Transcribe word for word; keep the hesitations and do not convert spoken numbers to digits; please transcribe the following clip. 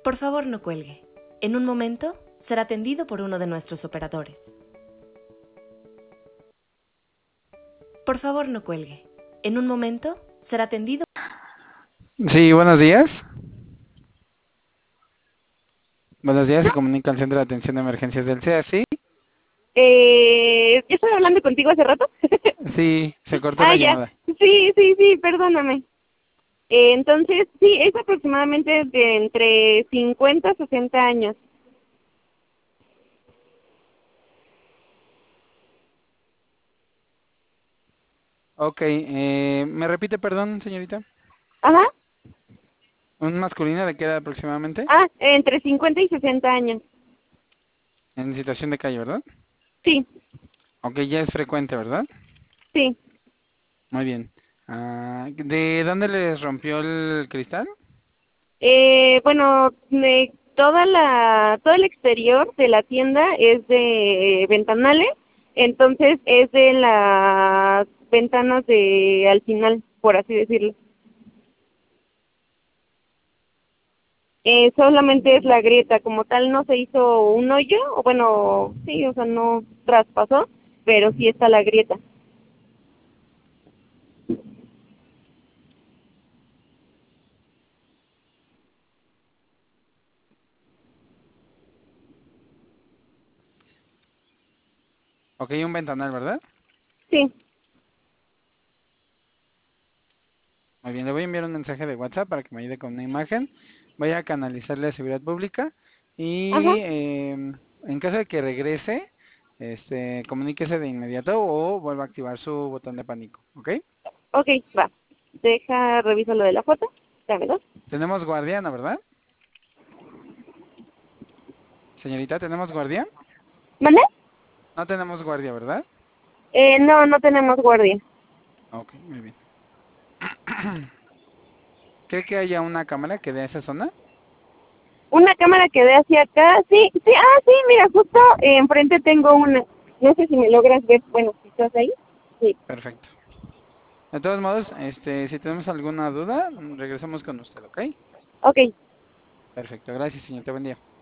Por favor, no cuelgue. En un momento será atendido por uno de nuestros operadores. Por favor, no cuelgue. En un momento será atendido. Sí, buenos días. Buenos días, se comunica al Centro de Atención de Emergencias del C E A, ¿sí? Eh, ¿yo estoy hablando contigo hace rato? Sí, se cortó Ah, la ya. llamada. Sí, sí, sí, perdóname. Eh, entonces, sí, es aproximadamente de entre cincuenta a sesenta años. Ok, eh, ¿me repite, perdón, señorita? Ajá. ¿Un masculino de qué edad aproximadamente? Ah, entre cincuenta y sesenta años. En situación de calle, ¿verdad? Sí, Ok, ya es frecuente, ¿verdad? sí. Muy bien. Ah, ¿de dónde les rompió el cristal? Eh, bueno, de toda la, todo el exterior de la tienda es de ventanales, entonces es de las ventanas de al final, por así decirlo. Eh, solamente es la grieta, como tal no se hizo un hoyo, o bueno, sí, o sea, no traspasó, pero sí está la grieta. Ok, un ventanal, ¿verdad? Sí, Muy bien, le voy a enviar un mensaje de WhatsApp para que me ayude con una imagen. Voy a canalizarle a Seguridad Pública ajá, y em, en caso de que regrese, este, comuníquese de inmediato o vuelva a activar su botón de pánico, ¿ok? ok, va. Deja, reviso lo de la foto, dámelo. Tenemos guardiana, ¿verdad? Señorita, ¿tenemos guardia? ¿Mande? No tenemos guardia, ¿verdad? Eh, no, no tenemos guardia. Ok, muy bien. ¿Cree que haya una cámara que dé a esa zona? Una cámara que dé hacia acá, sí, sí, ah, sí, mira, justo eh, enfrente tengo una. No sé si me logras ver, bueno, si estás ahí. Sí, Perfecto. De todos modos, este, si tenemos alguna duda, regresamos con usted, ¿ok? ok. Perfecto, gracias, señorita, buen día.